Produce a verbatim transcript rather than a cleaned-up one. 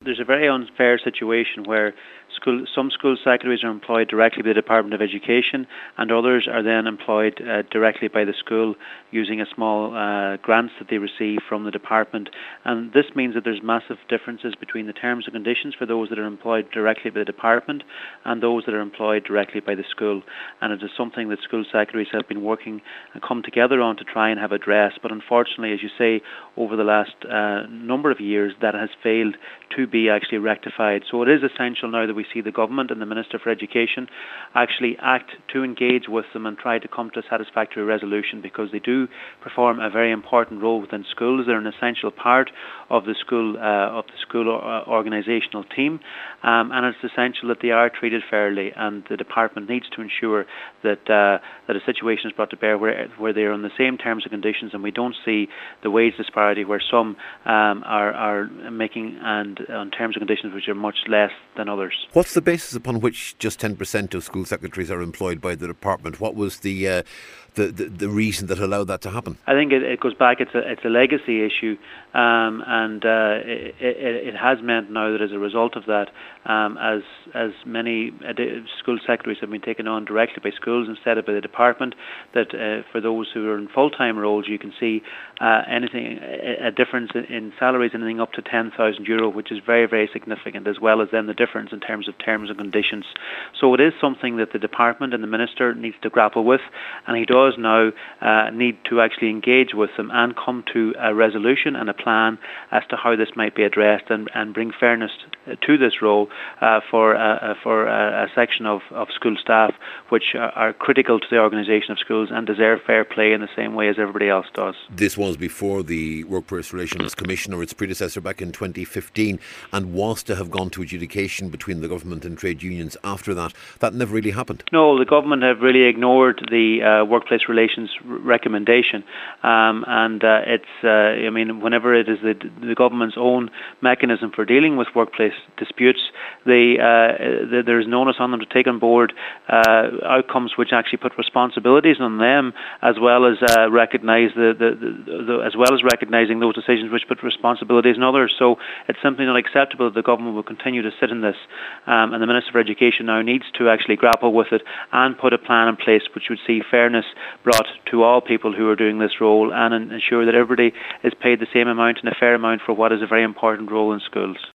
There's a very unfair situation where school, some school secretaries are employed directly by the Department of Education, and others are then employed uh, directly by the school using a small uh, grants that they receive from the department. And this means that there's massive differences between the terms and conditions for those that are employed directly by the department and those that are employed directly by the school. And it is something that school secretaries have been working and come together on to try and have addressed. But unfortunately, as you say, over the last uh, number of years, that has failed to be actually rectified. So it is essential now that we see the government and the Minister for Education actually act to engage with them and try to come to a satisfactory resolution, because they do perform a very important role within schools. They're an essential part of the school uh, of the school uh, organisational team, um, and it's essential that they are treated fairly, and the department needs to ensure that uh, that a situation is brought to bear where where they are on the same terms and conditions, and we don't see the wage disparity where some um, are are making and on terms and conditions which are much less than others. What's the basis upon which just ten percent of school secretaries are employed by the department? What was the uh, the, the the reason that allowed that to happen? I think it, it goes back. It's a it's a legacy issue, um, and uh, it, it, it has meant now that as a result of that, um, as as many school secretaries have been taken on directly by schools instead of by the department, that uh, for those who are in full-time roles, you can see uh, anything a difference in, in salaries anything up to ten thousand euro, which is very very significant, as well as then the difference in terms of terms and conditions. So it is something that the department and the minister needs to grapple with, and he does now uh, need to actually engage with them and come to a resolution and a plan as to how this might be addressed, and, and bring fairness to this role uh, for uh, for a, a section of, of school staff which are, are critical to the organisation of schools and deserve fair play in the same way as everybody else does. This was before the Workplace Relations Commission or its predecessor back in twenty fifteen, and was to have gone to adjudication between the government and trade unions after that. That never really happened. No, the government have really ignored the uh, workplace relations recommendation, um, and uh, it's uh, I mean, whenever it is the, the government's own mechanism for dealing with workplace disputes, they, uh, the, there's no onus on them to take on board uh, outcomes which actually put responsibilities on them, as well as uh, recognise the, the, the, the as well as recognising those decisions which put responsibilities on others. So it's simply not acceptable that the government will continue to sit in this, um, and the Minister for Education now needs to actually grapple with it and put a plan in place which would see fairness brought to all people who are doing this role, and ensure that everybody is paid the same amount and a fair amount for what is a very important role in schools.